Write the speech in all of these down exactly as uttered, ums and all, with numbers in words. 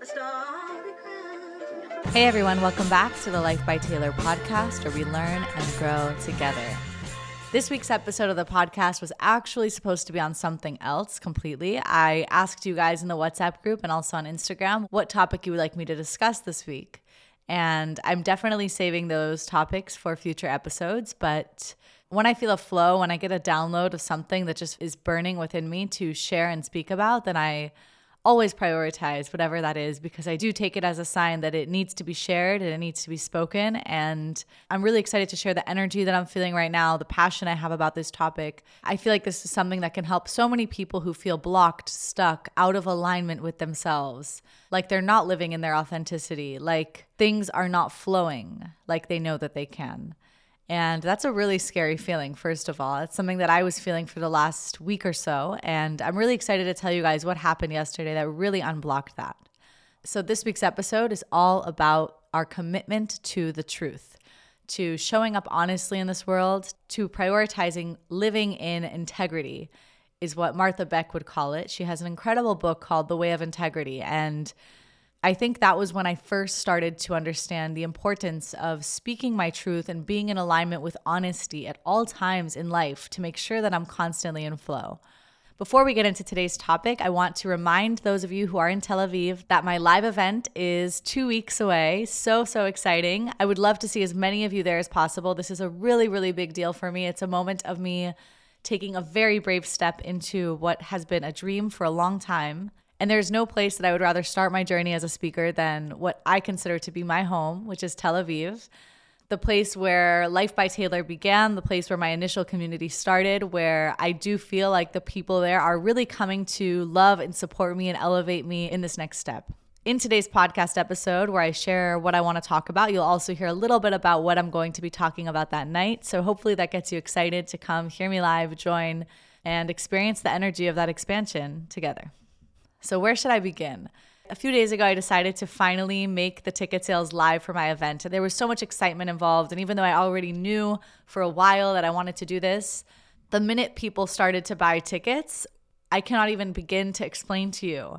Hey everyone, welcome back to the Life by Taylor podcast, where we learn and grow together. This week's episode of the podcast was actually supposed to be on something else completely. I asked you guys in the WhatsApp group and also on Instagram what topic you would like me to discuss this week. And I'm definitely saving those topics for future episodes, but when I feel a flow, when I get a download of something that just is burning within me to share and speak about, then I always prioritize whatever that is, because I do take it as a sign that it needs to be shared and it needs to be spoken. And I'm really excited to share the energy that I'm feeling right now, the passion I have about this topic. I feel like this is something that can help so many people who feel blocked, stuck, out of alignment with themselves, like they're not living in their authenticity, like things are not flowing like they know that they can. And that's a really scary feeling, first of all. It's something that I was feeling for the last week or so. And I'm really excited to tell you guys what happened yesterday that really unblocked that. So this week's episode is all about our commitment to the truth, to showing up honestly in this world, to prioritizing living in integrity is what Martha Beck would call it. She has an incredible book called The Way of Integrity. And I think that was when I first started to understand the importance of speaking my truth and being in alignment with honesty at all times in life to make sure that I'm constantly in flow. Before we get into today's topic, I want to remind those of you who are in Tel Aviv that my live event is two weeks away. So, so exciting. I would love to see as many of you there as possible. This is a really, really big deal for me. It's a moment of me taking a very brave step into what has been a dream for a long time. And there's no place that I would rather start my journey as a speaker than what I consider to be my home, which is Tel Aviv, the place where Life by Taylor began, the place where my initial community started, where I do feel like the people there are really coming to love and support me and elevate me in this next step. In today's podcast episode, where I share what I want to talk about, you'll also hear a little bit about what I'm going to be talking about that night. So hopefully that gets you excited to come hear me live, join, and experience the energy of that expansion together. So where should I begin? A few days ago, I decided to finally make the ticket sales live for my event. There was so much excitement involved. And even though I already knew for a while that I wanted to do this, the minute people started to buy tickets, I cannot even begin to explain to you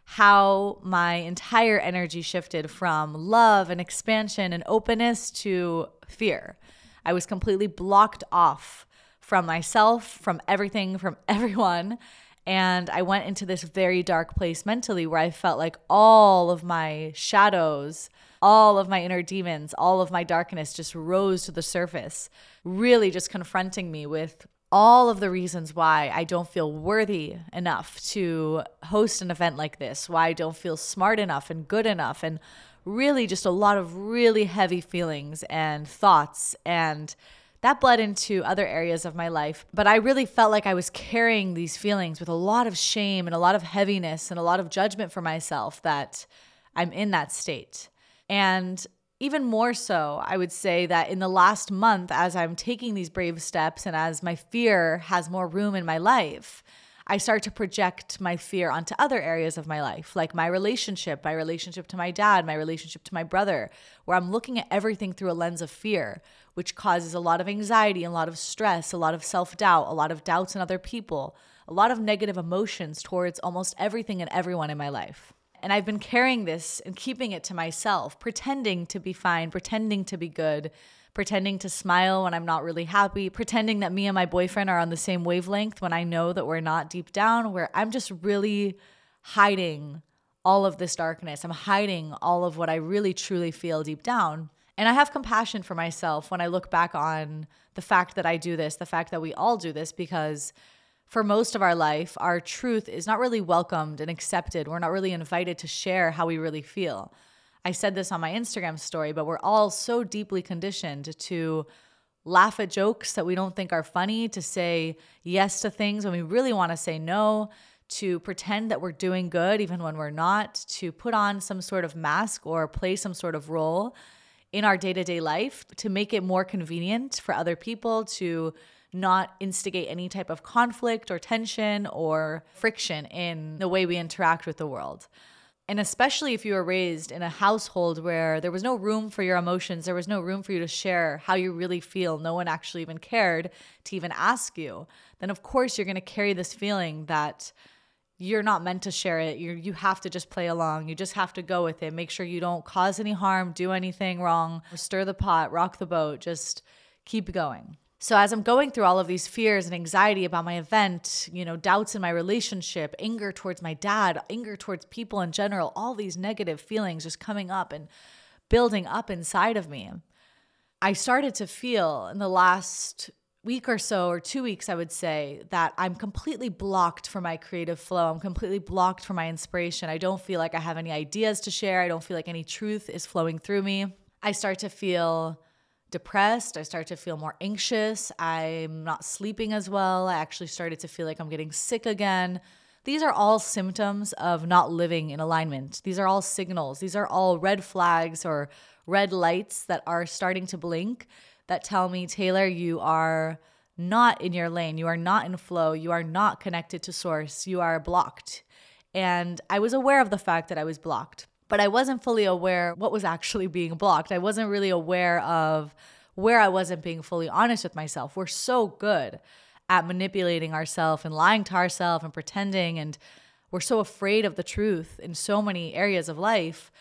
how my entire energy shifted from love and expansion and openness to fear. I was completely blocked off from myself, from everything, from everyone. And I went into this very dark place mentally where I felt like all of my shadows, all of my inner demons, all of my darkness just rose to the surface, really just confronting me with all of the reasons why I don't feel worthy enough to host an event like this, why I don't feel smart enough and good enough, and really just a lot of really heavy feelings and thoughts, and that bled into other areas of my life. But I really felt like I was carrying these feelings with a lot of shame and a lot of heaviness and a lot of judgment for myself that I'm in that state. And even more so, I would say that in the last month, as I'm taking these brave steps and as my fear has more room in my life, I start to project my fear onto other areas of my life, like my relationship, my relationship to my dad, my relationship to my brother, where I'm looking at everything through a lens of fear, which causes a lot of anxiety, a lot of stress, a lot of self-doubt, a lot of doubts in other people, a lot of negative emotions towards almost everything and everyone in my life. And I've been carrying this and keeping it to myself, pretending to be fine, pretending to be good, pretending to smile when I'm not really happy, pretending that me and my boyfriend are on the same wavelength when I know that we're not deep down, where I'm just really hiding all of this darkness. I'm hiding all of what I really truly feel deep down. And I have compassion for myself when I look back on the fact that I do this, the fact that we all do this, because for most of our life, our truth is not really welcomed and accepted. We're not really invited to share how we really feel. I said this on my Instagram story, but we're all so deeply conditioned to laugh at jokes that we don't think are funny, to say yes to things when we really want to say no, to pretend that we're doing good even when we're not, to put on some sort of mask or play some sort of role in our day-to-day life to make it more convenient for other people, to not instigate any type of conflict or tension or friction in the way we interact with the world. And especially if you were raised in a household where there was no room for your emotions, there was no room for you to share how you really feel, no one actually even cared to even ask you, then of course you're going to carry this feeling that you're not meant to share it. You you have to just play along. You just have to go with it. Make sure you don't cause any harm, do anything wrong, stir the pot, rock the boat. Just keep going. So as I'm going through all of these fears and anxiety about my event, you know, doubts in my relationship, anger towards my dad, anger towards people in general, all these negative feelings just coming up and building up inside of me, I started to feel in the last week or so, or two weeks, I would say, that I'm completely blocked for my creative flow. I'm completely blocked for my inspiration. I don't feel like I have any ideas to share. I don't feel like any truth is flowing through me. I start to feel depressed. I start to feel more anxious. I'm not sleeping as well. I actually started to feel like I'm getting sick again. These are all symptoms of not living in alignment. These are all signals. These are all red flags or red lights that are starting to blink that tell me, Taylor, you are not in your lane. You are not in flow. You are not connected to source. You are blocked. And I was aware of the fact that I was blocked, but I wasn't fully aware what was actually being blocked. I wasn't really aware of where I wasn't being fully honest with myself. We're so good at manipulating ourselves and lying to ourselves and pretending, and we're so afraid of the truth in so many areas of life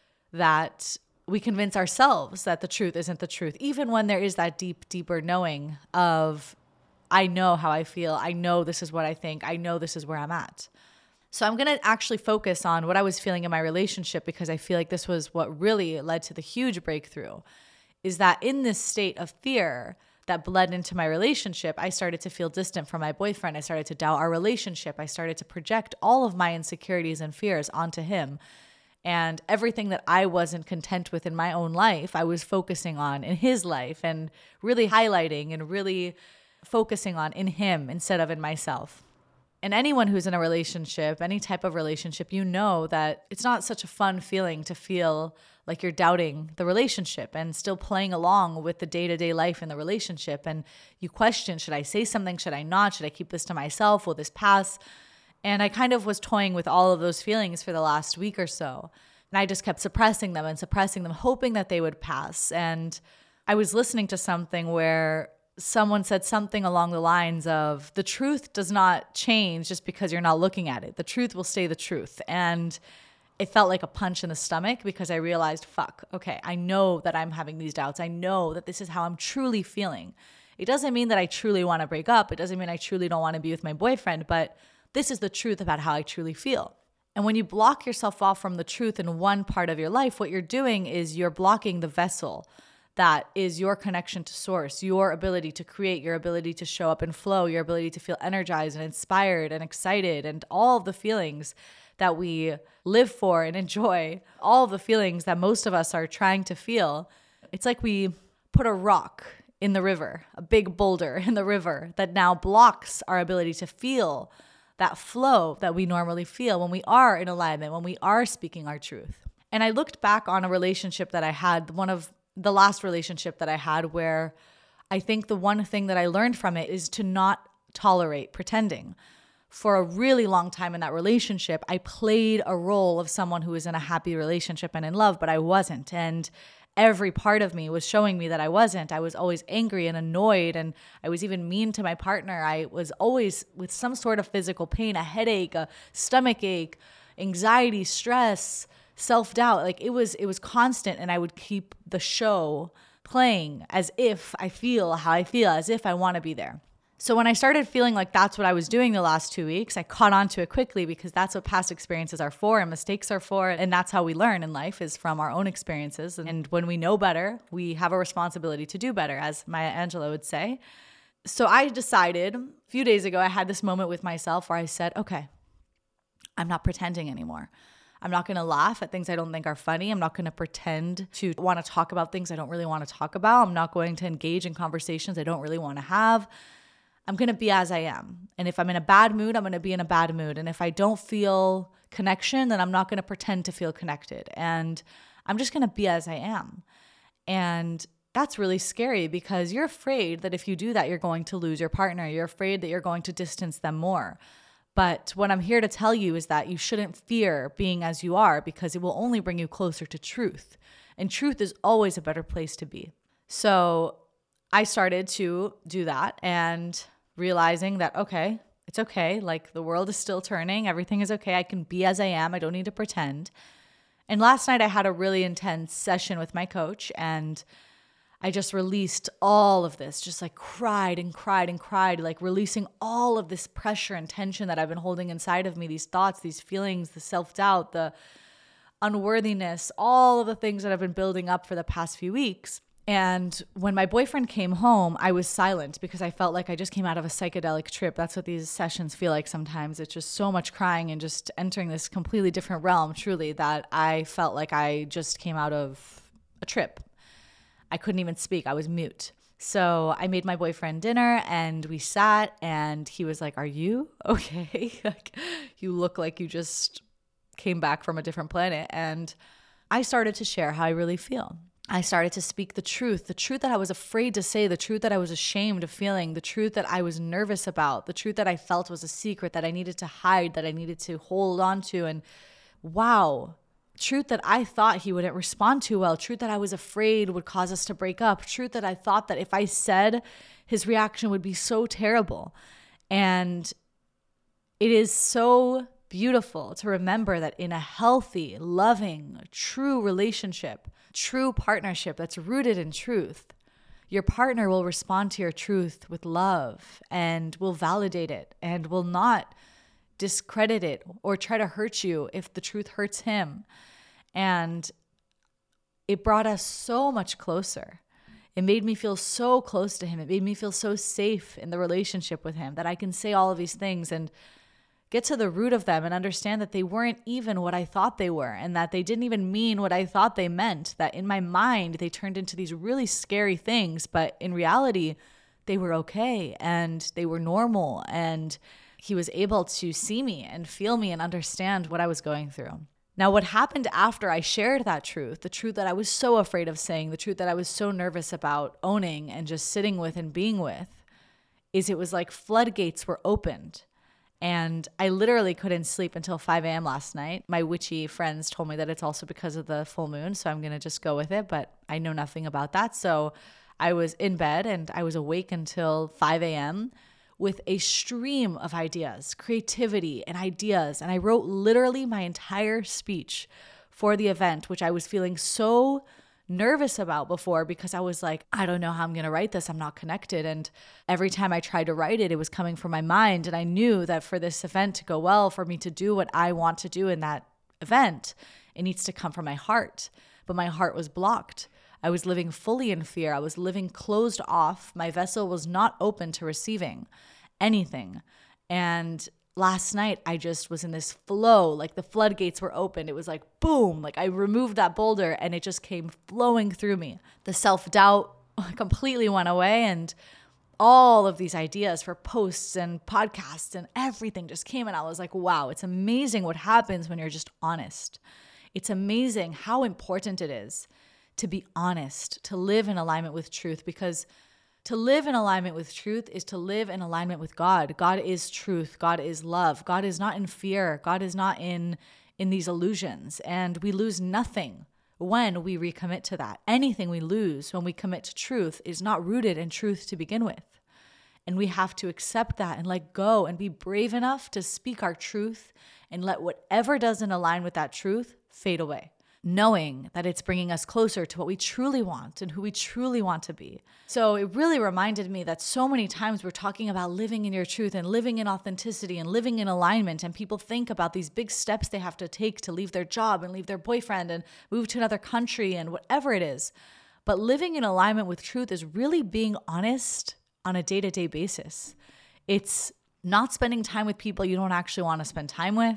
that we convince ourselves that the truth isn't the truth, even when there is that deep, deeper knowing of, I know how I feel. I know this is what I think. I know this is where I'm at. So I'm going to actually focus on what I was feeling in my relationship, because I feel like this was what really led to the huge breakthrough, is that in this state of fear that bled into my relationship, I started to feel distant from my boyfriend. I started to doubt our relationship. I started to project all of my insecurities and fears onto him. And everything that I wasn't content with in my own life, I was focusing on in his life and really highlighting and really focusing on in him instead of in myself. And anyone who's in a relationship, any type of relationship, you know that it's not such a fun feeling to feel like you're doubting the relationship and still playing along with the day-to-day life in the relationship. And you question, should I say something? Should I not? Should I keep this to myself? Will this pass? And I kind of was toying with all of those feelings for the last week or so. And I just kept suppressing them and suppressing them, hoping that they would pass. And I was listening to something where someone said something along the lines of, the truth does not change just because you're not looking at it. The truth will stay the truth. And it felt like a punch in the stomach, because I realized, fuck, okay, I know that I'm having these doubts. I know that this is how I'm truly feeling. It doesn't mean that I truly want to break up. It doesn't mean I truly don't want to be with my boyfriend, but this is the truth about how I truly feel. And when you block yourself off from the truth in one part of your life, what you're doing is you're blocking the vessel that is your connection to source, your ability to create, your ability to show up and flow, your ability to feel energized and inspired and excited, and all of the feelings that we live for and enjoy, all of the feelings that most of us are trying to feel. It's like we put a rock in the river, a big boulder in the river that now blocks our ability to feel that flow that we normally feel when we are in alignment, when we are speaking our truth. And I looked back on a relationship that I had, one of the last relationship that I had, where I think the one thing that I learned from it is to not tolerate pretending. For a really long time in that relationship, I played a role of someone who was in a happy relationship and in love, but I wasn't. And every part of me was showing me that I wasn't. I was always angry and annoyed, and I was even mean to my partner. I was always with some sort of physical pain, a headache, a stomach ache, anxiety, stress, self-doubt. Like it was, it was constant, and I would keep the show playing as if I feel how I feel, as if I want to be there. So when I started feeling like that's what I was doing the last two weeks, I caught on to it quickly, because that's what past experiences are for and mistakes are for. And that's how we learn in life, is from our own experiences. And when we know better, we have a responsibility to do better, as Maya Angelou would say. So I decided a few days ago, I had this moment with myself where I said, okay, I'm not pretending anymore. I'm not going to laugh at things I don't think are funny. I'm not going to pretend to want to talk about things I don't really want to talk about. I'm not going to engage in conversations I don't really want to have. I'm going to be as I am. And if I'm in a bad mood, I'm going to be in a bad mood. And if I don't feel connection, then I'm not going to pretend to feel connected. And I'm just going to be as I am. And that's really scary, because you're afraid that if you do that, you're going to lose your partner. You're afraid that you're going to distance them more. But what I'm here to tell you is that you shouldn't fear being as you are, because it will only bring you closer to truth. And truth is always a better place to be. So I started to do that, and realizing that, okay, It's okay. Like, the world is still turning. Everything is okay. I can be as I am. I don't need to pretend. And last night I had a really intense session with my coach, and I just released all of this, just like cried and cried and cried, like releasing all of this pressure and tension that I've been holding inside of me, these thoughts, these feelings, the self-doubt, the unworthiness, all of the things that I've been building up for the past few weeks. And when my boyfriend came home, I was silent because I felt like I just came out of a psychedelic trip. That's what these sessions feel like sometimes. It's just so much crying and just entering this completely different realm, truly, that I felt like I just came out of a trip. I couldn't even speak. I was mute. So I made my boyfriend dinner and we sat, and he was like, "Are you okay? Like, you look like you just came back from a different planet." And I started to share how I really feel. I started to speak the truth, the truth that I was afraid to say, the truth that I was ashamed of feeling, the truth that I was nervous about, the truth that I felt was a secret that I needed to hide, that I needed to hold on to. And wow, truth that I thought he wouldn't respond to well, truth that I was afraid would cause us to break up, truth that I thought that if I said, his reaction would be so terrible. And it is so beautiful to remember that in a healthy, loving, true relationship, true partnership that's rooted in truth, your partner will respond to your truth with love and will validate it and will not discredit it or try to hurt you if the truth hurts him. And it brought us so much closer. It made me feel so close to him. It made me feel so safe in the relationship with him that I can say all of these things and get to the root of them and understand that they weren't even what I thought they were, and that they didn't even mean what I thought they meant, that in my mind they turned into these really scary things, but in reality they were okay and they were normal, and he was able to see me and feel me and understand what I was going through. Now, what happened after I shared that truth, the truth that I was so afraid of saying, the truth that I was so nervous about owning and just sitting with and being with, is it was like floodgates were opened. And I literally couldn't sleep until five a.m. last night. My witchy friends told me that it's also because of the full moon, so I'm going to just go with it, but I know nothing about that. So I was in bed and I was awake until five a.m. with a stream of ideas, creativity and ideas. And I wrote literally my entire speech for the event, which I was feeling so nervous about before because I was like, I don't know how I'm going to write this. I'm not connected. And every time I tried to write it, it was coming from my mind. And I knew that for this event to go well, for me to do what I want to do in that event, it needs to come from my heart. But my heart was blocked. I was living fully in fear. I was living closed off. My vessel was not open to receiving anything. And last night, I just was in this flow, like the floodgates were open. It was like, boom, like I removed that boulder and it just came flowing through me. The self-doubt completely went away, and all of these ideas for posts and podcasts and everything just came, and I was like, wow, it's amazing what happens when you're just honest. It's amazing how important it is to be honest, to live in alignment with truth, because to live in alignment with truth is to live in alignment with God. God is truth. God is love. God is not in fear. God is not in, in these illusions. And we lose nothing when we recommit to that. Anything we lose when we commit to truth is not rooted in truth to begin with. And we have to accept that and let go and be brave enough to speak our truth and let whatever doesn't align with that truth fade away, knowing that it's bringing us closer to what we truly want and who we truly want to be. So it really reminded me that so many times we're talking about living in your truth and living in authenticity and living in alignment, and people think about these big steps they have to take to leave their job and leave their boyfriend and move to another country and whatever it is. But living in alignment with truth is really being honest on a day-to-day basis. It's not spending time with people you don't actually want to spend time with.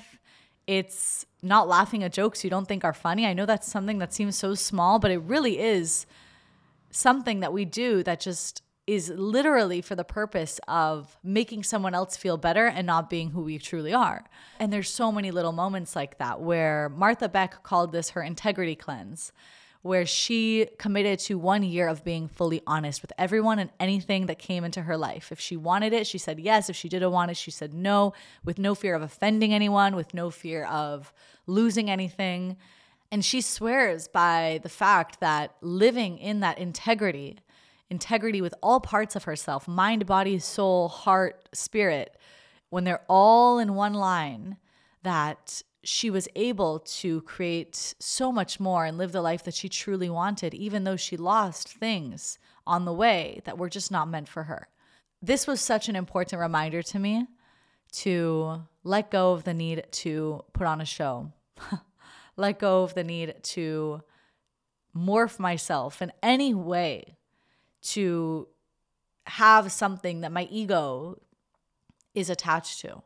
It's not laughing at jokes you don't think are funny. I know that's something that seems so small, but it really is something that we do that just is literally for the purpose of making someone else feel better and not being who we truly are. And there's so many little moments like that where Martha Beck called this her integrity cleanse, where she committed to one year of being fully honest with everyone and anything that came into her life. If she wanted it, she said yes. If she didn't want it, she said no, with no fear of offending anyone, with no fear of losing anything. And she swears by the fact that living in that integrity, integrity with all parts of herself, mind, body, soul, heart, spirit, when they're all in one line, that she was able to create so much more and live the life that she truly wanted, even though she lost things on the way that were just not meant for her. This was such an important reminder to me to let go of the need to put on a show, let go of the need to morph myself in any way to have something that my ego is attached to,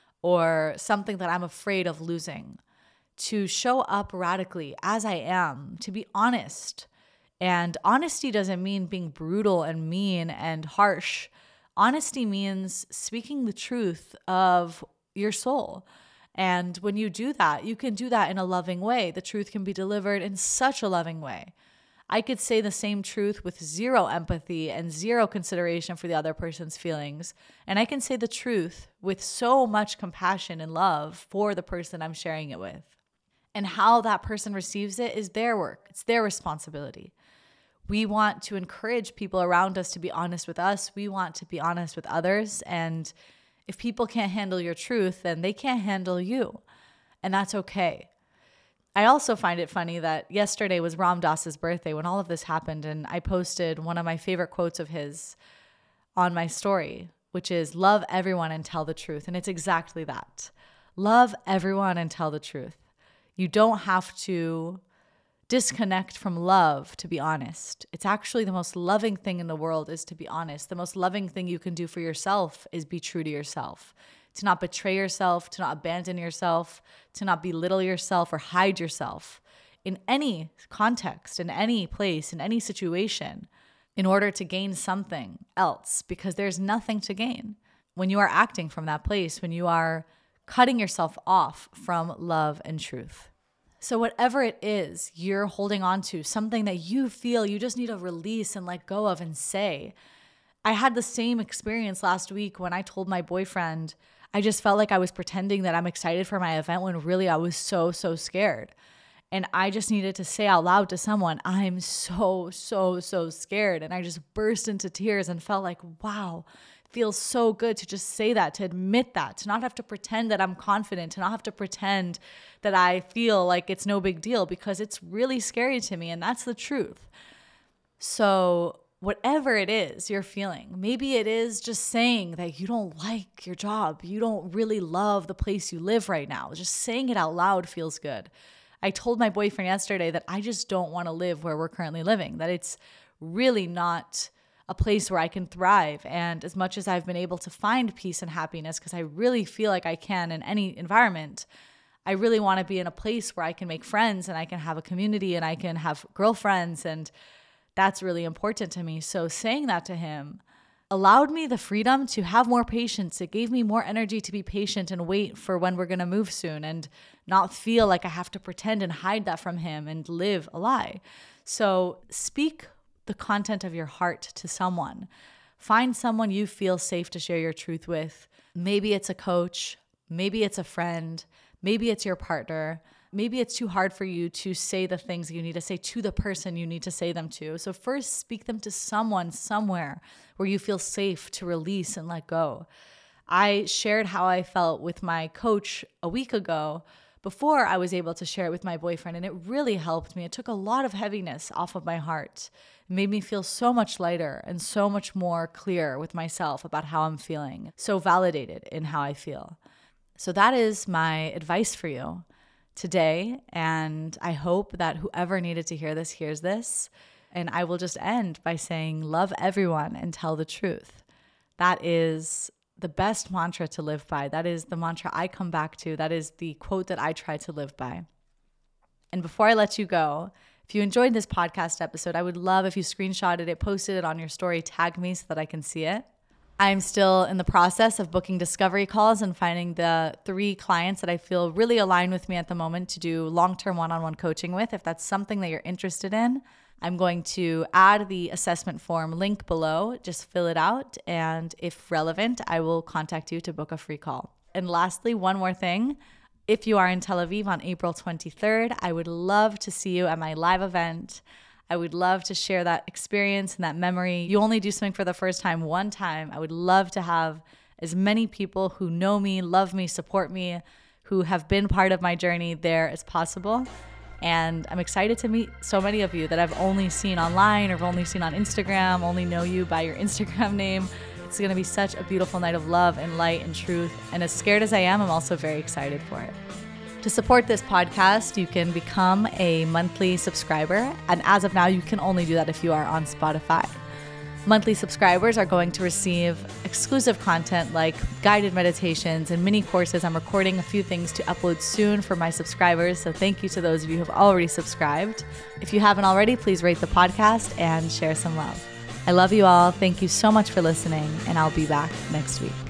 or something that I'm afraid of losing, to show up radically as I am, to be honest. And honesty doesn't mean being brutal and mean and harsh. Honesty means speaking the truth of your soul. And when you do that, you can do that in a loving way. The truth can be delivered in such a loving way. I could say the same truth with zero empathy and zero consideration for the other person's feelings. And I can say the truth with so much compassion and love for the person I'm sharing it with. And how that person receives it is their work. It's their responsibility. We want to encourage people around us to be honest with us. We want to be honest with others. And if people can't handle your truth, then they can't handle you. And that's okay. I also find it funny that yesterday was Ram Dass's birthday when all of this happened, and I posted one of my favorite quotes of his on my story, which is love everyone and tell the truth. And it's exactly that. Love everyone and tell the truth. You don't have to disconnect from love to be honest. It's actually the most loving thing in the world is to be honest. The most loving thing you can do for yourself is be true to yourself. To not betray yourself, to not abandon yourself, to not belittle yourself or hide yourself in any context, in any place, in any situation, in order to gain something else, because there's nothing to gain when you are acting from that place, when you are cutting yourself off from love and truth. So whatever it is you're holding on to, something that you feel you just need to release and let go of and say. I had the same experience last week when I told my boyfriend, I just felt like I was pretending that I'm excited for my event when really I was so, so scared. And I just needed to say out loud to someone, I'm so, so, so scared. And I just burst into tears and felt like, wow, it feels so good to just say that, to admit that, to not have to pretend that I'm confident, to not have to pretend that I feel like it's no big deal, because it's really scary to me. And that's the truth. So whatever it is you're feeling, maybe it is just saying that you don't like your job, you don't really love the place you live right now. Just saying it out loud feels good. I told my boyfriend yesterday that I just don't want to live where we're currently living, that it's really not a place where I can thrive. And as much as I've been able to find peace and happiness, because I really feel like I can in any environment, I really want to be in a place where I can make friends and I can have a community and I can have girlfriends, and that's really important to me. So saying that to him allowed me the freedom to have more patience. It gave me more energy to be patient and wait for when we're going to move soon and not feel like I have to pretend and hide that from him and live a lie. So speak the content of your heart to someone. Find someone you feel safe to share your truth with. Maybe it's a coach, maybe it's a friend, maybe it's your partner. Maybe it's too hard for you to say the things you need to say to the person you need to say them to. So first, speak them to someone somewhere where you feel safe to release and let go. I shared how I felt with my coach a week ago before I was able to share it with my boyfriend, and it really helped me. It took a lot of heaviness off of my heart. It made me feel so much lighter and so much more clear with myself about how I'm feeling, so validated in how I feel. So that is my advice for you today, and I hope that whoever needed to hear this hears this. And I will just end by saying, love everyone and tell the truth. That is the best mantra to live by. That is the mantra I come back to. That is the quote that I try to live by. And before I let you go, if you enjoyed this podcast episode, I would love if you screenshotted it, posted it on your story, tag me so that I can see it. I'm still in the process of booking discovery calls and finding the three clients that I feel really align with me at the moment to do long-term one-on-one coaching with. If that's something that you're interested in, I'm going to add the assessment form link below. Just fill it out. And if relevant, I will contact you to book a free call. And lastly, one more thing. If you are in Tel Aviv on April twenty-third, I would love to see you at my live event. I would love to share that experience and that memory. You only do something for the first time one time. I would love to have as many people who know me, love me, support me, who have been part of my journey there as possible. And I'm excited to meet so many of you that I've only seen online or have only seen on Instagram, only know you by your Instagram name. It's going to be such a beautiful night of love and light and truth. And as scared as I am, I'm also very excited for it. To support this podcast, you can become a monthly subscriber. And as of now, you can only do that if you are on Spotify. Monthly subscribers are going to receive exclusive content like guided meditations and mini courses. I'm recording a few things to upload soon for my subscribers. So thank you to those of you who have already subscribed. If you haven't already, please rate the podcast and share some love. I love you all. Thank you so much for listening, and I'll be back next week.